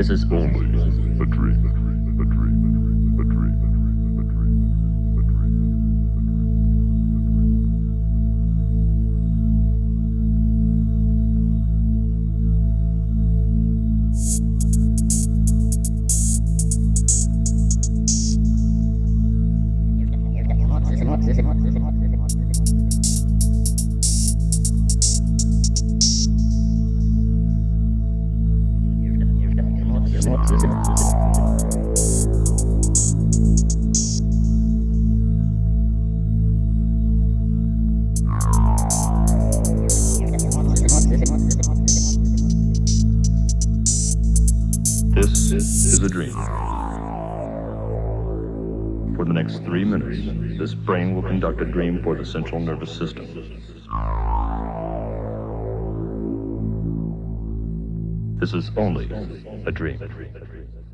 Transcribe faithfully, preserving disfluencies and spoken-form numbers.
This is only a dream. A dream. A dream. A dream. A dream. This is a dream. For the next three minutes, this brain will conduct a dream for the central nervous system. This is only a dream.